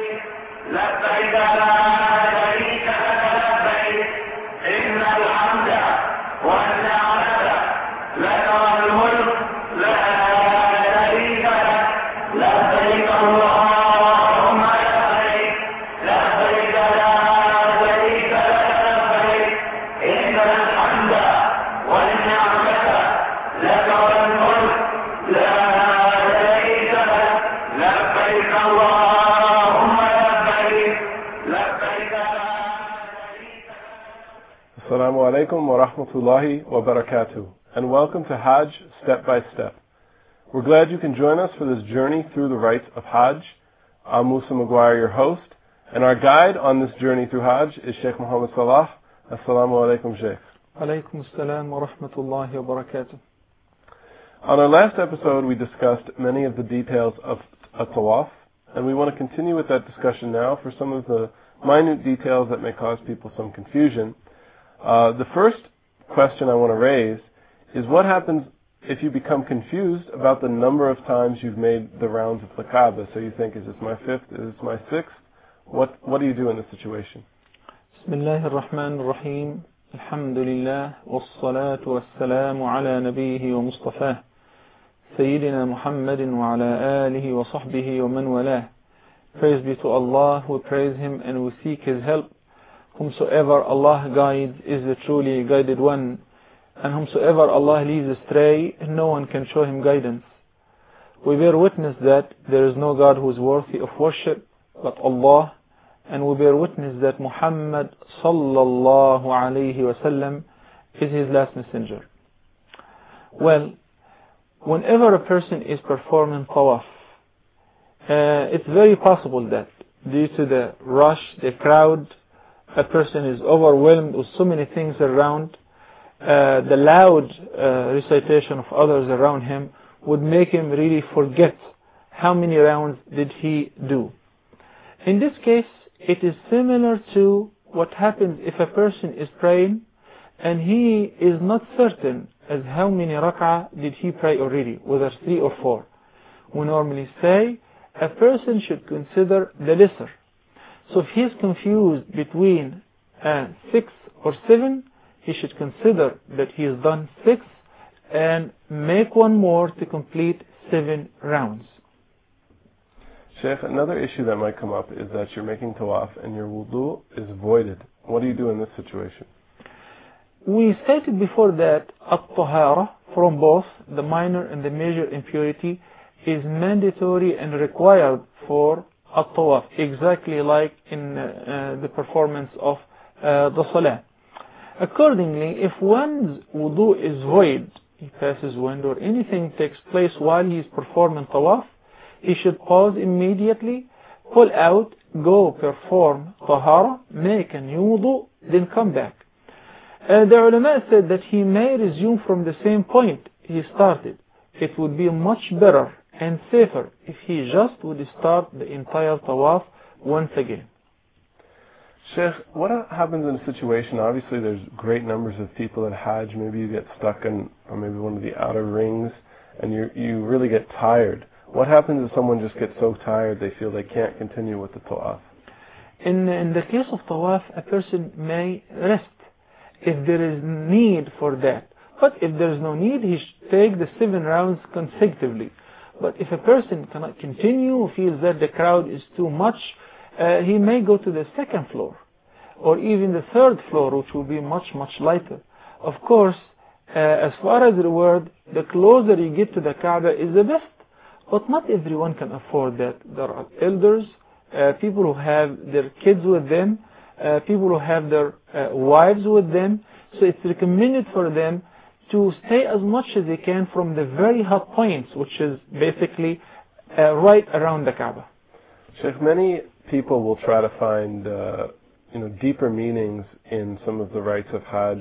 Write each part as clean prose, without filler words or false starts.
لبيك لا شريك لك لبيك إن الحمد والنعمة لك والملك لا شريك لك لبيك اللهم لبيك لبيك لا شريك لك لبيك إن الحمد والنعمة لك والملك لا شريك لك لبيك اللهم لبيك لبيك لا شريك لك. Assalamu alaikum wa rahmatullahi wa barakatuh, and welcome to Hajj Step by Step. We're glad you can join us for this journey through the rites of Hajj. I'm Musa McGuire, your host, and our guide on this journey through Hajj is Sheikh Muhammad Salah. Assalamu alaikum, Sheikh. Alaykum assalam wa rahmatullahi wa barakatuh. On our last episode, we discussed many of the details of a tawaf, and we want to continue with that discussion now for some of the minute details that may cause people some confusion. The first question I want to raise is what happens if you become confused about the number of times you've made the rounds of the Kaaba. So you think, is this my fifth? Is this my sixth? What do you do in this situation? Bismillah ar-Rahman ar-Rahim. Alhamdulillah. Wassalatu wassalamu ala nabihi wa mustafah. Sayyidina Muhammadin wa ala alihi wa sahbihi wa man walah. Praise be to Allah, we praise Him and we seek His help. Whomsoever Allah guides is the truly guided one, and whomsoever Allah leads astray, no one can show him guidance. We bear witness that there is no God who is worthy of worship but Allah, and we bear witness that Muhammad sallallahu alayhi wasallam is His last messenger. Well, whenever a person is performing tawaf, it's very possible that due to the rush, the crowd, a person is overwhelmed with so many things around, the loud recitation of others around him would make him really forget how many rounds did he do. In this case, it is similar to what happens if a person is praying and he is not certain as how many rak'ah did he pray already, whether 3 or 4. We normally say a person should consider the lesser. So if he is confused between 6 or 7, he should consider that he has done 6 and make one more to complete 7 rounds. Sheikh, another issue that might come up is that you're making tawaf and your wudu is voided. What do you do in this situation? We stated before that at-tahara from both the minor and the major impurity is mandatory and required for at-tawaf, exactly like in the performance of the salah. Accordingly, if one's wudu is void, he passes wind or anything takes place while he is performing tawaf, he should pause immediately, pull out, go perform tahara, make a new wudu, then come back. The ulama said that he may resume from the same point he started. It would be much better and safer if he just would start the entire tawaf once again. Sheikh, what happens in a situation, obviously there's great numbers of people at Hajj, maybe you get stuck in or maybe one of the outer rings and you really get tired. What happens if someone just gets so tired they feel they can't continue with the tawaf? In the case of tawaf, a person may rest if there is need for that. But if there is no need, he should take the 7 rounds consecutively. But if a person cannot continue, feels that the crowd is too much, he may go to the 2nd floor or even the 3rd floor, which will be much, much lighter. Of course, as far as reward, the closer you get to the Kaaba is the best. But not everyone can afford that. There are elders, people who have their kids with them, people who have their wives with them. So it's recommended for them to stay as much as they can from the very hot points, which is basically right around the Kaaba. Sheikh, many people will try to find deeper meanings in some of the rites of Hajj.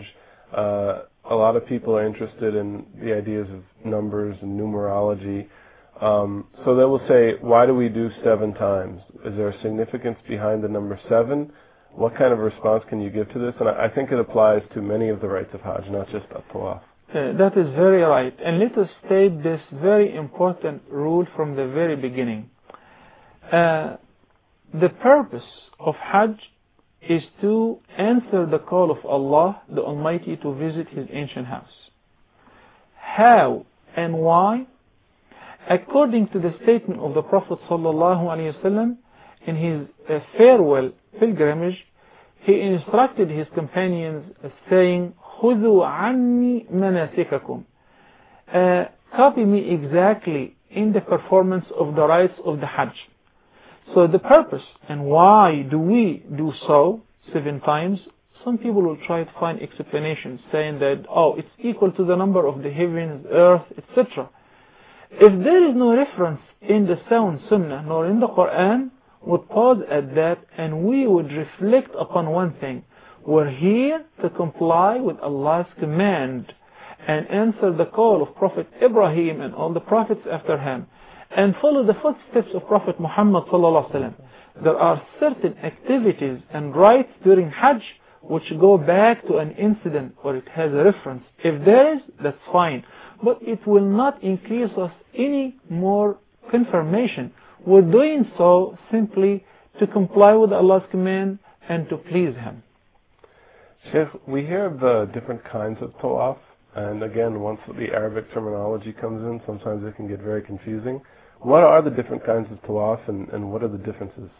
A lot of people are interested in the ideas of numbers and numerology. So they will say, why do we do 7 times? Is there a significance behind the number 7? What kind of response can you give to this? And I think it applies to many of the rites of Hajj, not just at-Tawaf. That is very right. And let us state this very important rule from the very beginning. the purpose of Hajj is to answer the call of Allah, the Almighty, to visit His ancient house. How and why? According to the statement of the Prophet ﷺ in his farewell pilgrimage, he instructed his companions saying, خُذُوا عَنِّي مَنَاسِكَكُمْ. Copy me exactly in the performance of the rites of the Hajj. So the purpose and why do we do so 7 times? Some people will try to find explanations saying that, it's equal to the number of the heavens, earth, etc. If there is no reference in the sound Sunnah nor in the Quran, would pause at that and we would reflect upon one thing. We're here to comply with Allah's command and answer the call of Prophet Ibrahim and all the prophets after him and follow the footsteps of Prophet Muhammad ﷺ. There are certain activities and rites during Hajj which go back to an incident or it has a reference. If there is, that's fine. But it will not increase us any more confirmation. We're doing so simply to comply with Allah's command and to please Him. Sheikh, we hear of the different kinds of tawaf, and again, once the Arabic terminology comes in, sometimes it can get very confusing. What are the different kinds of tawaf and what are the differences?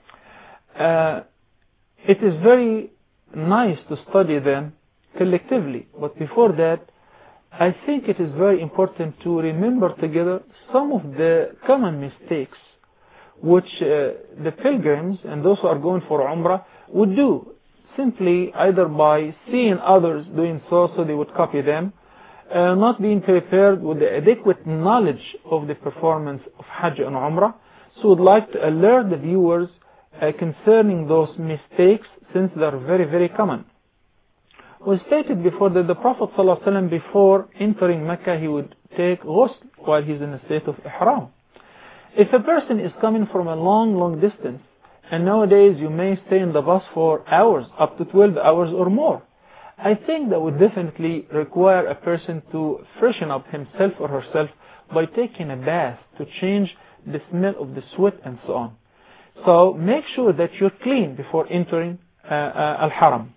It is very nice to study them collectively, but before that, I think it is very important to remember together some of the common mistakes which the pilgrims and those who are going for Umrah would do, simply either by seeing others doing so they would copy them, not being prepared with the adequate knowledge of the performance of Hajj and Umrah. So would like to alert the viewers concerning those mistakes since they are very, very common. We stated before that the Prophet ﷺ before entering Mecca he would take ghusl while he's in a state of ihram. If a person is coming from a long distance, and nowadays you may stay in the bus for hours, up to 12 hours or more, I think that would definitely require a person to freshen up himself or herself by taking a bath to change the smell of the sweat and so on. So make sure that you're clean before entering Al-Haram.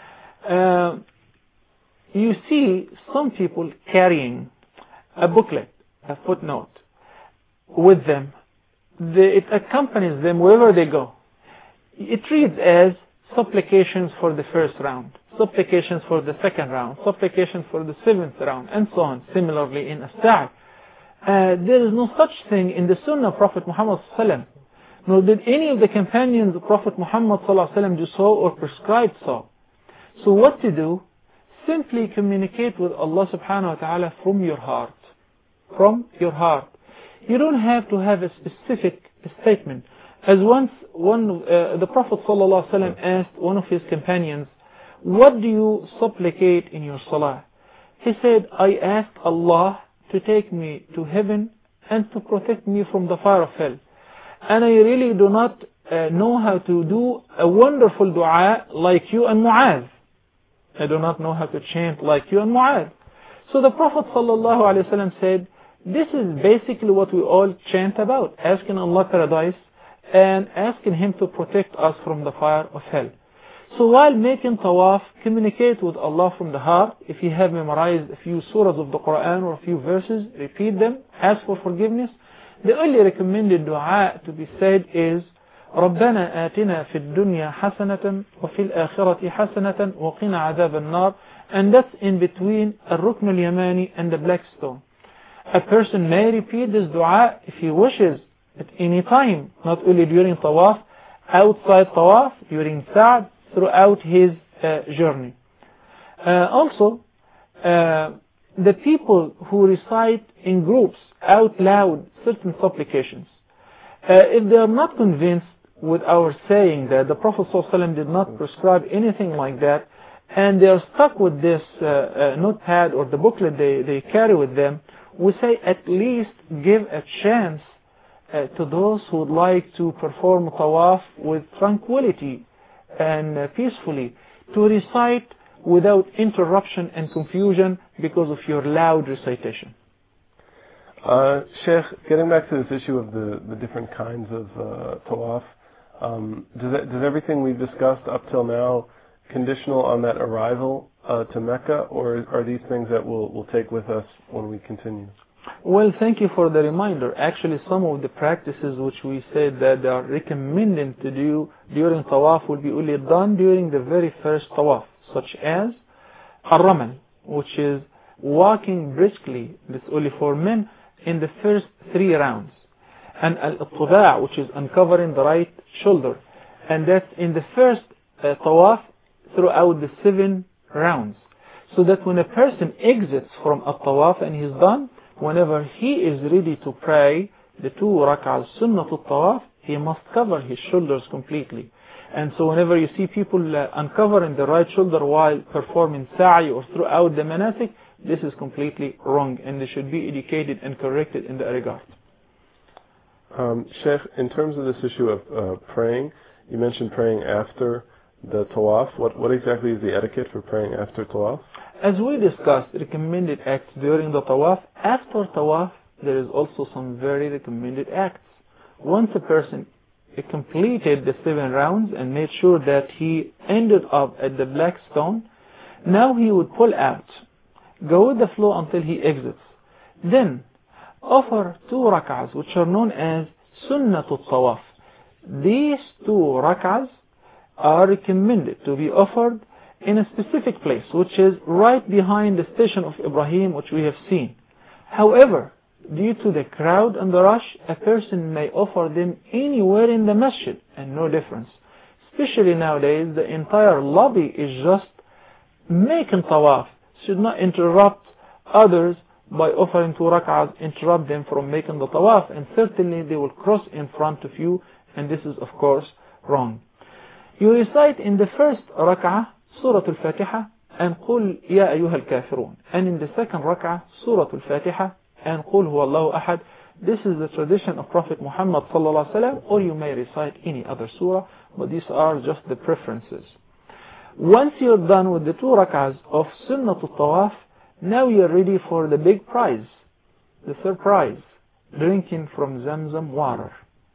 You see some people carrying a booklet, a footnote with them. It accompanies them wherever they go. It reads as supplications for the first round, supplications for the second round, supplications for the 7th round, and so on. Similarly in As-Sa'i. There is no such thing in the Sunnah of Prophet Muhammad ﷺ, nor did any of the companions of Prophet Muhammad ﷺ do so or prescribe so. So what to do? Simply communicate with Allah subhanahu wa ta'ala from your heart. From your heart. You don't have to have a specific statement. As once the Prophet ﷺ asked one of his companions, what do you supplicate in your salah? He said, I ask Allah to take me to heaven and to protect me from the fire of hell. And I really do not know how to do a wonderful dua like you and Mu'adh. I do not know how to chant like you and Mu'adh. So the Prophet ﷺ said, this is basically what we all chant about, asking Allah paradise and asking Him to protect us from the fire of hell. So while making tawaf, communicate with Allah from the heart. If you have memorized a few surahs of the Quran or a few verses, repeat them, ask for forgiveness. The only recommended dua to be said is ربنا آتنا في الدنيا حسنة وفي الآخرة حسنة وقنا عذاب النار, and that's in between الركن اليماني and the black stone. A person may repeat this dua if he wishes at any time, not only during tawaf, outside tawaf, during sa'd, throughout his journey. Also, the people who recite in groups out loud certain supplications, if they are not convinced with our saying that the Prophet ﷺ did not prescribe anything like that, and they are stuck with this notepad or the booklet they carry with them, we say at least give a chance to those who would like to perform tawaf with tranquility and peacefully, to recite without interruption and confusion because of your loud recitation. Sheikh, getting back to this issue of the different kinds of tawaf, Does everything we've discussed up till now conditional on that arrival to Mecca, or are these things that we'll take with us when we continue? Well, thank you for the reminder. Actually, some of the practices which we said that they are recommended to do during tawaf will be only done during the very first tawaf, such as al-ramal, which is walking briskly, this only for men, in the first 3 rounds, and al-ittida', which is uncovering the right shoulder, and that's in the first tawaf throughout the 7 rounds, so that when a person exits from a tawaf and he's done, whenever he is ready to pray the 2 rak'ahs sunnatul tawaf, he must cover his shoulders completely. And so whenever you see people uncovering the right shoulder while performing sa'i or throughout the manasik, this is completely wrong, and they should be educated and corrected in that regard. Sheikh, in terms of this issue of praying, you mentioned praying after the tawaf. What exactly is the etiquette for praying after tawaf? As we discussed, recommended acts during the tawaf. After tawaf, there is also some very recommended acts. Once a person completed the 7 rounds and made sure that he ended up at the black stone, now he would pull out, go with the flow until he exits. Then offer 2 rak'ahs, which are known as sunnatul tawaf. These 2 rak'ahs are recommended to be offered in a specific place, which is right behind the station of Ibrahim, which we have seen. However, due to the crowd and the rush, a person may offer them anywhere in the masjid, and no difference. Especially nowadays, the entire lobby is just making tawaf. Should not interrupt others by offering 2 rak'ahs, interrupt them from making the tawaf, and certainly they will cross in front of you, and this is of course wrong. You recite in the first rak'ah Surah Al-Fatiha and Qul Ya Ayyuha Al-Kafirun, and in the second rak'ah Surah Al-Fatiha and Qul Huwa Allahu Ahad. This is the tradition of Prophet Muhammad sallallahu alaihi wasallam, or you may recite any other surah, but these are just the preferences. Once you're done with the 2 rak'ahs of Sunnatul Tawaf, now you're ready for the big prize, the third prize, drinking from Zamzam water.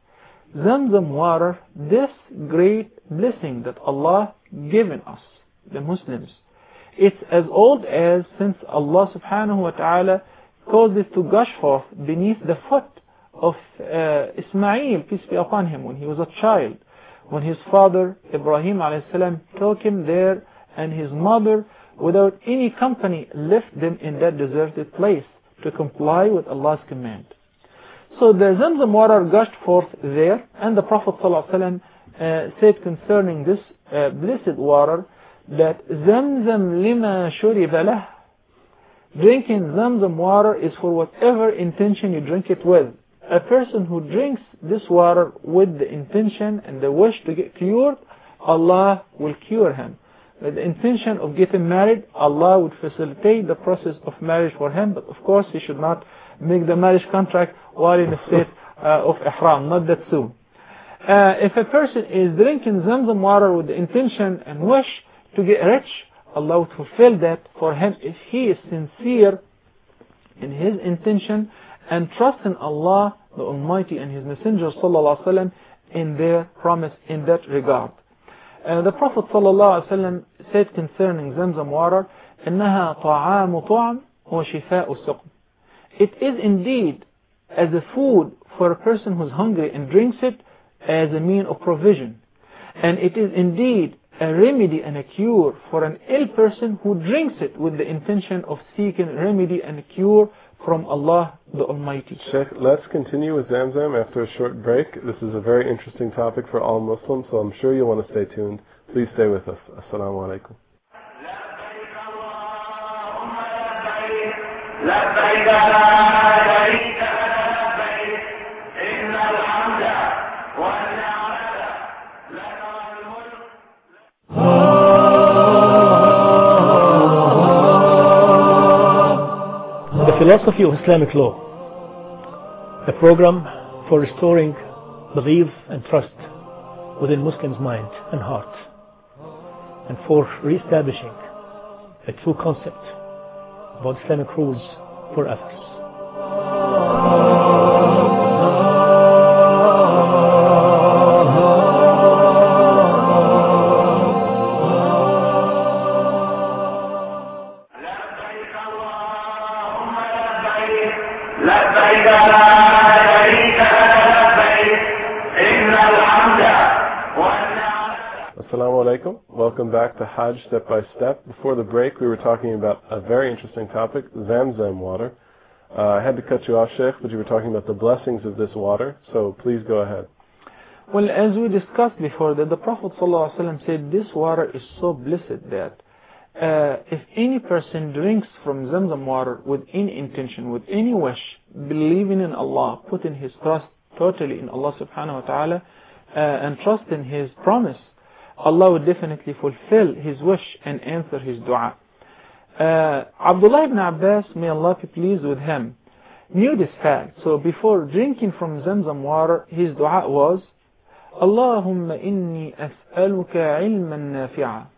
Zamzam water, this great blessing that Allah given us, the Muslims, it's as old as since Allah subhanahu wa ta'ala caused it to gush forth beneath the foot of Ismail, peace be upon him, when he was a child, when his father Ibrahim alayhi salam took him there, and his mother, without any company, left them in that deserted place to comply with Allah's command. So the Zamzam water gushed forth there, and the Prophet ﷺ said concerning this blessed water that Zamzam lima shuriba lah. Drinking Zamzam water is for whatever intention you drink it with. A person who drinks this water with the intention and the wish to get cured, Allah will cure him. With the intention of getting married, Allah would facilitate the process of marriage for him, but of course he should not make the marriage contract while in the state of ihram, not that soon. If a person is drinking Zamzam water with the intention and wish to get rich, Allah would fulfill that for him if he is sincere in his intention and trust in Allah the Almighty and His Messenger sallallahu alaihi wasallam in their promise in that regard. The Prophet sallallahu alaihi wasallam said concerning Zamzam water, إنها طعام طعم وشفاء سقم. It is indeed as a food for a person who's hungry and drinks it as a mean of provision. And it is indeed a remedy and a cure for an ill person who drinks it with the intention of seeking remedy and a cure from Allah the Almighty. Sheikh, let's continue with Zamzam after a short break. This is a very interesting topic for all Muslims, so I'm sure you'll want to stay tuned. Please stay with us. Assalamu alaikum. لبيك لا شريك لبيك إن الحمد والنعمة لك والملك. The philosophy of Islamic law, a program for restoring belief and trust within Muslims' mind and heart, and for re-establishing a true concept about Islamic rules for others. alaikum. Welcome back to Hajj Step by Step. Before the break, we were talking about a very interesting topic, Zamzam water. I had to cut you off, Sheikh, but you were talking about the blessings of this water, so please go ahead. Well, as we discussed before, that the Prophet ﷺ said this water is so blessed that if any person drinks from Zamzam water with any intention, with any wish, believing in Allah, putting his trust totally in Allah subhanahu wa ta'ala, and trust in His promise, Allah will definitely fulfill His wish and answer his dua. Abdullah ibn Abbas, may Allah be pleased with him, knew this fact. So before drinking from Zamzam water, his dua was, Allahumma inni as'aluka ilman nafi'a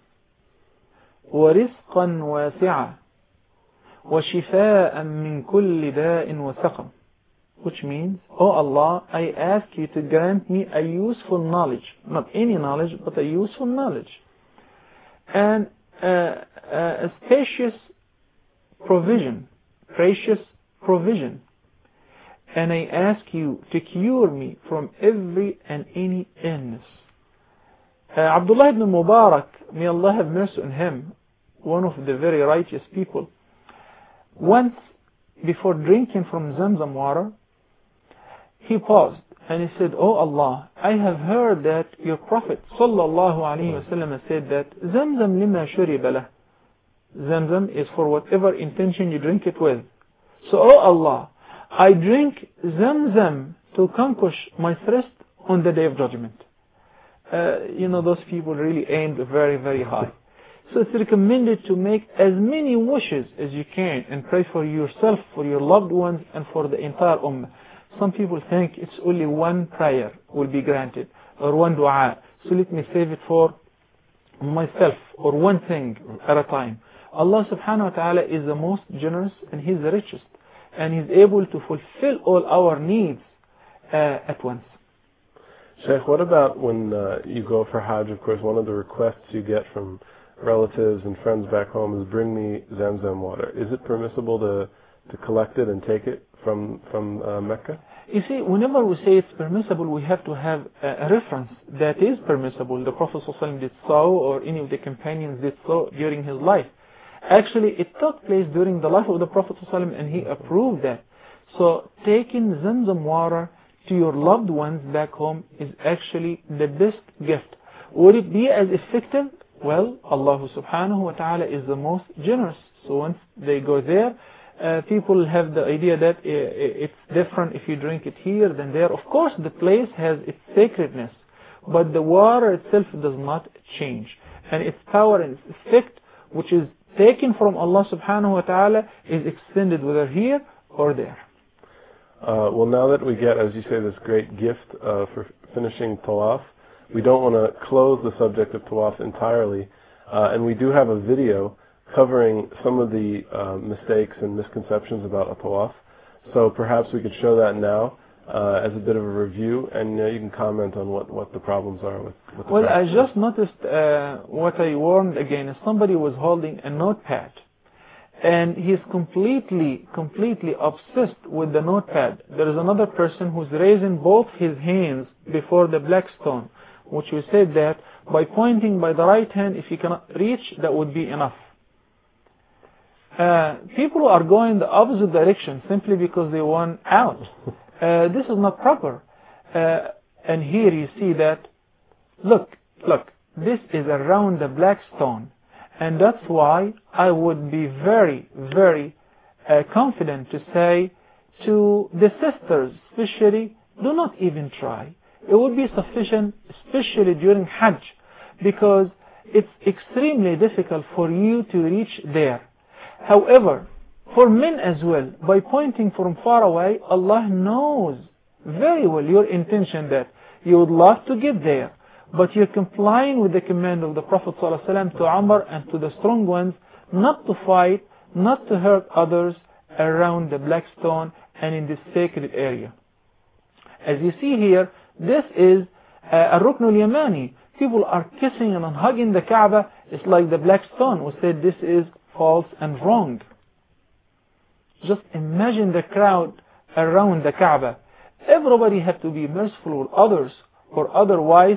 wa rizqan wasi'a wa shifa'an min kulli da'in wa saqam. Which means, oh Allah, I ask you to grant me a useful knowledge, not any knowledge, but a useful knowledge, and a spacious provision, gracious provision. And I ask you to cure me from every and any illness. Abdullah ibn Mubarak, may Allah have mercy on him, one of the very righteous people, once before drinking from Zamzam water, he paused and he said, oh Allah, I have heard that your Prophet sallallahu alaihi wasallam said that Zamzam lima shuriba lah. Zamzam is for whatever intention you drink it with. So, oh Allah, I drink Zamzam to conquer my thirst on the Day of Judgment. Those people really aimed very, very high. So it's recommended to make as many wishes as you can and pray for yourself, for your loved ones, and for the entire ummah. Some people think it's only one prayer will be granted, or one dua. So let me save it for myself, or one thing at a time. Allah subhanahu wa ta'ala is the most generous and He's the richest. And He's able to fulfill all our needs at once. Sheikh, what about when you go for Hajj? Of course, one of the requests you get from relatives and friends back home is bring me Zamzam water. Is it permissible to collect it and take it from Mecca? You see, whenever we say it's permissible, we have to have a reference that is permissible. The Prophet ﷺ did so, or any of the companions did so during his life. Actually, it took place during the life of the Prophet ﷺ, and he approved that. So, taking Zamzam water to your loved ones back home is actually the best gift. Would it be as effective? Well, Allah subhanahu wa ta'ala is the most generous. So once they go there, people have the idea that it's different if you drink it here than there. Of course, the place has its sacredness, but the water itself does not change. And its power and its effect, which is taken from Allah subhanahu wa ta'ala, is extended whether here or there. Well, now that we get, as you say, this great gift for finishing Tawaf, we don't want to close the subject of Tawaf entirely, and we do have a video covering some of the mistakes and misconceptions about a Tawaf. So perhaps we could show that now as a bit of a review, and you can comment on what the problems are with the Well, practice. I just noticed what I warned again. Somebody was holding a notepad, and he's completely obsessed with the notepad. There is another person who's raising both his hands before the black stone, which we said that by pointing by the right hand, if you cannot reach, that would be enough. People are going the opposite direction simply because they want out. This is not proper. And here you see that, look, this is around the black stone. And that's why I would be very, very confident to say to the sisters, especially, do not even try. It would be sufficient, especially during Hajj, because it's extremely difficult for you to reach there. However, for men as well, by pointing from far away, Allah knows very well your intention that you would love to get there, but you're complying with the command of the Prophet ﷺ to Umar and to the strong ones not to fight, not to hurt others around the black stone and in this sacred area. As you see here, this is a Rukn al-Yamani. People are kissing and hugging the Kaaba. It's like the black stone. We said this is false and wrong. Just imagine the crowd around the Kaaba. Everybody has to be merciful with others, or otherwise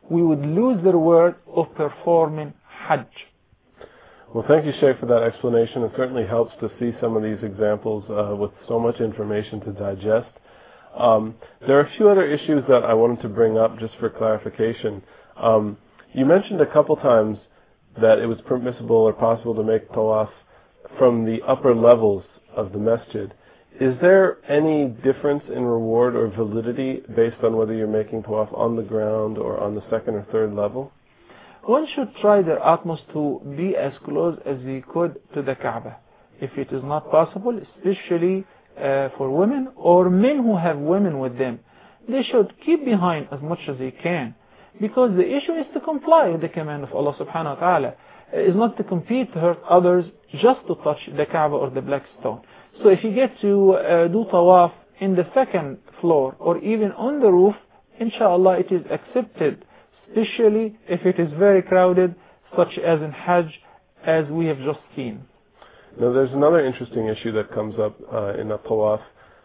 we would lose the reward of performing Hajj. Well, thank you, Sheikh, for that explanation. It certainly helps to see some of these examples with so much information to digest. There are a few other issues that I wanted to bring up just for clarification. You mentioned a couple times that it was permissible or possible to make tawaf from the upper levels of the masjid. Is there any difference in reward or validity based on whether you're making tawaf on the ground or on the second or third level? One should try their utmost to be as close as they could to the Kaaba. If it is not possible, especially for women or men who have women with them, they should keep behind as much as they can. Because the issue is to comply with the command of Allah subhanahu wa ta'ala. It is not to compete to hurt others just to touch the Kaaba or the black stone. So if you get to do tawaf in the second floor or even on the roof, inshallah it is accepted, especially if it is very crowded, such as in Hajj, as we have just seen. Now there's another interesting issue that comes up in a tawaf.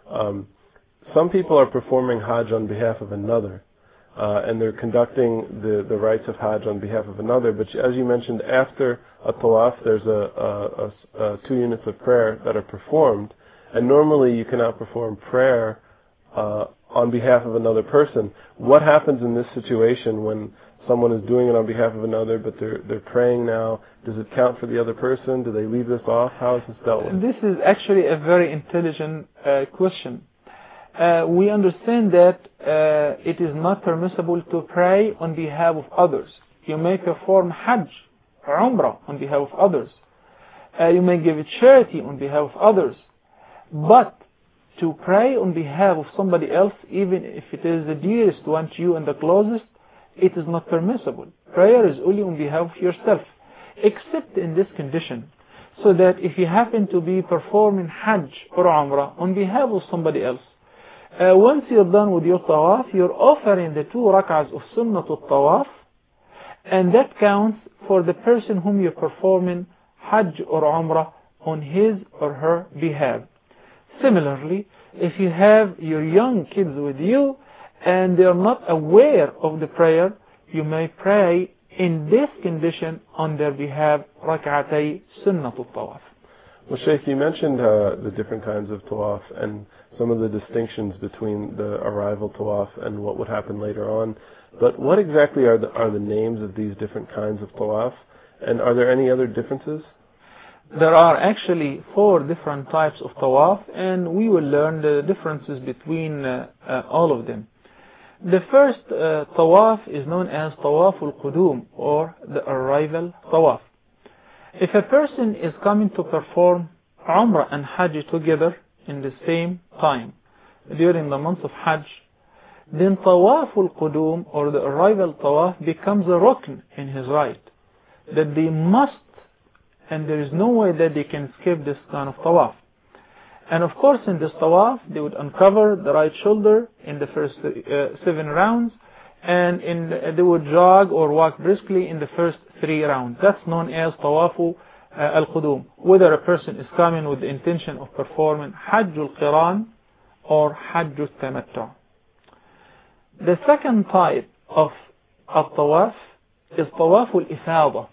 Some people are performing Hajj on behalf of another. And they're conducting the rites of Hajj on behalf of another. But as you mentioned, after a tawaf, there's 2 units of prayer that are performed. And normally you cannot perform prayer on behalf of another person. What happens in this situation when someone is doing it on behalf of another, but they're praying now? Does it count for the other person? Do they leave this off? How is this dealt with? This is actually a very intelligent question. We understand that it is not permissible to pray on behalf of others. You may perform Hajj, Umrah on behalf of others. You may give charity on behalf of others. But to pray on behalf of somebody else, even if it is the dearest one to you and the closest, it is not permissible. Prayer is only on behalf of yourself, except in this condition. So that if you happen to be performing Hajj or Umrah on behalf of somebody else, once you're done with your tawaf, you're offering the 2 rak'ahs of sunnatul tawaf, and that counts for the person whom you're performing Hajj or Umrah on his or her behalf. Similarly, if you have your young kids with you and they're not aware of the prayer, you may pray in this condition on their behalf, rak'atay sunnatul tawaf. Well, Sheikh, you mentioned the different kinds of tawaf and some of the distinctions between the arrival tawaf and what would happen later on. But what exactly are the names of these different kinds of tawaf? And are there any other differences? There are actually 4 different types of tawaf, and we will learn the differences between all of them. The first tawaf is known as Tawaf al-Qudum, or the arrival tawaf. If a person is coming to perform Umrah and Hajj together in the same time during the month of Hajj, then Tawaf al-Qudum, or the arrival tawaf, becomes a rukn in his right, that they must, and there is no way that they can skip this kind of tawaf. And of course in this tawaf they would uncover the right shoulder in the first 7 rounds, and they would jog or walk briskly in the first 3 rounds. That's known as Tawafu al-Qudum, whether a person is coming with the intention of performing Hajj al-Qiran or Hajj al-Tamattu. The second type of tawaf is Tawaf al-Ifada.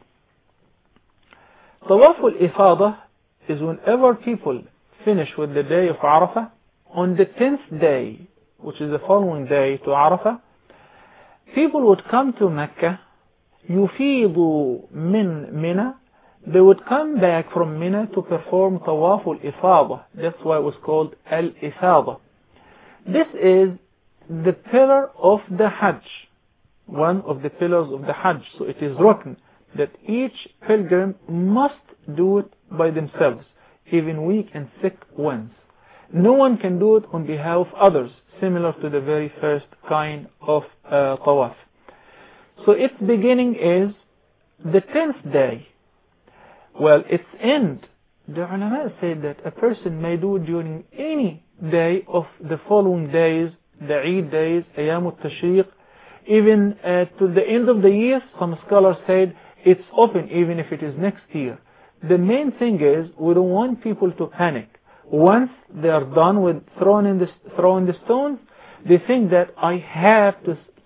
Tawaf al-Ifada is whenever people finish with the day of Arafah, on the 10th day, which is the following day to Arafah, people would come to Mecca, yufidu min Mina, they would come back from Mina to perform Tawaf al-Ifada. That's why it was called al-Ifada. This is the pillar of the Hajj, one of the pillars of the Hajj. So it is rukn that each pilgrim must do it by themselves, even weak and sick ones. No one can do it on behalf of others, similar to the very first kind of tawaf. So its beginning is the 10th day. Well, its end, the ulama said that a person may do it during any day of the following days, the Eid days, Ayam al-Tashriq, even to the end of the year. Some scholars said it's open even if it is next year. The main thing is we don't want people to panic. Once they are done with throwing the stones, they think that I have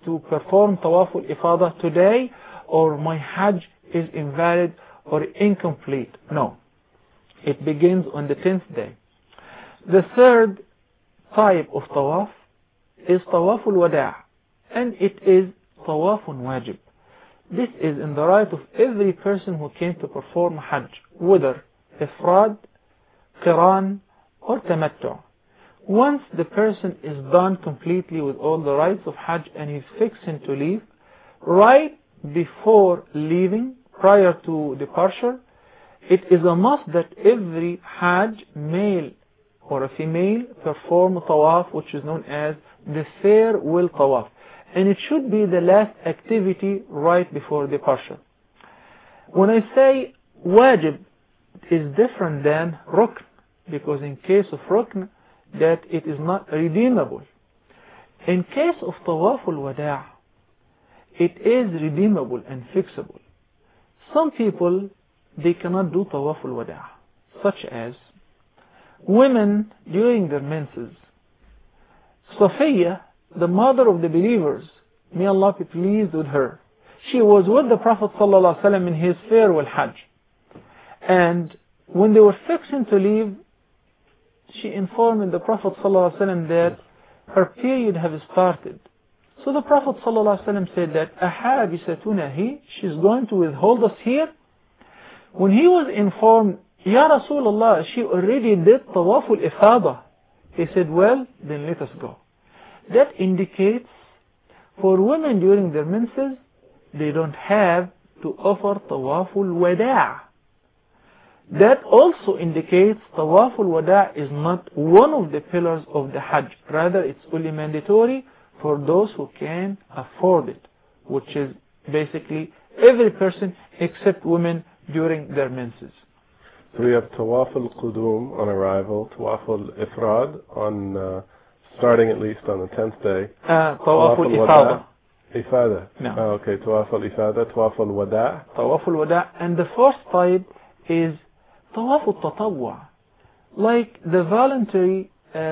to perform Tawaf al-Ifadah today, or my Hajj is invalid or incomplete. No. It begins on the 10th day. The third type of Tawaf is Tawaf al-Wada', and it is Tawafun Wajib. This is in the right of every person who came to perform Hajj, whether Ifrad, Qiran, or Tamattu'. Once the person is done completely with all the rites of Hajj and he's fixing to leave, right before leaving, prior to departure, it is a must that every Hajj, male or a female, perform Tawaf, which is known as the farewell Tawaf. And it should be the last activity right before departure. When I say wajib, it is different than rukn, because in case of rukn, that it is not redeemable. In case of Tawaf al-Wada', it is redeemable and fixable. Some people, they cannot do Tawaf al-Wada', such as women during their menses. Safiya, the mother of the believers, may Allah be pleased with her, she was with the Prophet ﷺ in his farewell Hajj. And when they were fixing to leave, she informed the Prophet ﷺ that her period has started. So the Prophet ﷺ said that, "Ahabisatuna hi, she's going to withhold us here." When he was informed, "Ya Rasulullah, she already did Tawaf al-Ifadah," he said, "Well, then let us go." That indicates for women during their menses, they don't have to offer Tawaf al-Wada'. That also indicates Tawaf al-Wada' is not one of the pillars of the Hajj. Rather, it's only mandatory for those who can afford it, which is basically every person except women during their menses. So we have Tawaf al-Qudum on arrival, Tawaf al-Ifrad on starting at least on the 10th day. Tawaf al-Ifadah. Ifadah. No. Okay, Tawaf al-Ifadah, Tawaf al-Wada'. Tawaf al-Wada'. And the fourth type is Tawaf al-Tatawwa, like the voluntary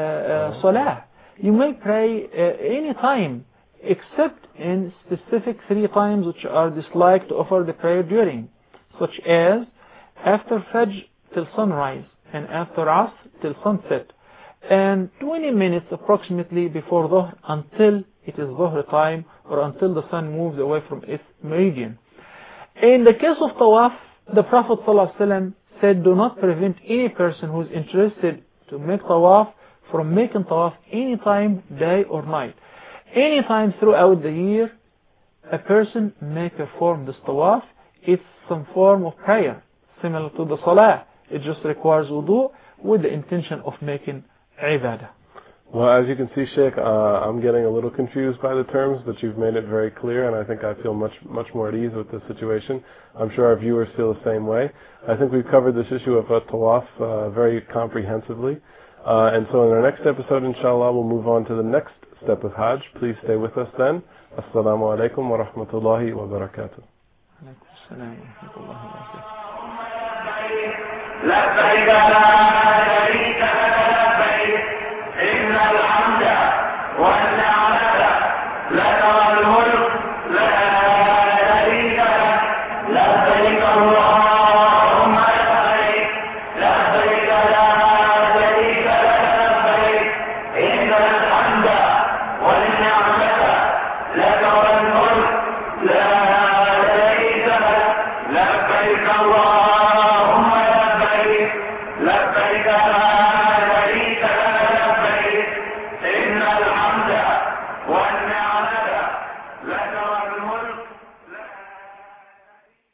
Salah. You may pray any time, except in specific 3 times which are disliked to offer the prayer during, such as after Fajr till sunrise, and after Asr till sunset, and 20 minutes approximately before Dhuhr until it is Dhuhr time, or until the sun moves away from its meridian. In the case of Tawaf, the Prophet ﷺ said, do not prevent any person who is interested to make Tawaf from making Tawaf any time, day or night. Any time throughout the year, a person may perform this Tawaf. It's some form of prayer, similar to the Salah. It just requires wudu with the intention of making ibadah. Well, as you can see, Sheikh, I'm getting a little confused by the terms, but you've made it very clear, and I think I feel much more at ease with this situation. I'm sure our viewers feel the same way. I think we've covered this issue of Tawaf very comprehensively. And so in our next episode, inshallah, we'll move on to the next step of Hajj. Please stay with us then. Assalamu alaikum wa rahmatullahi wa barakatuh. لبيك لا شريك لك إن الحمد والنعمة لك والملك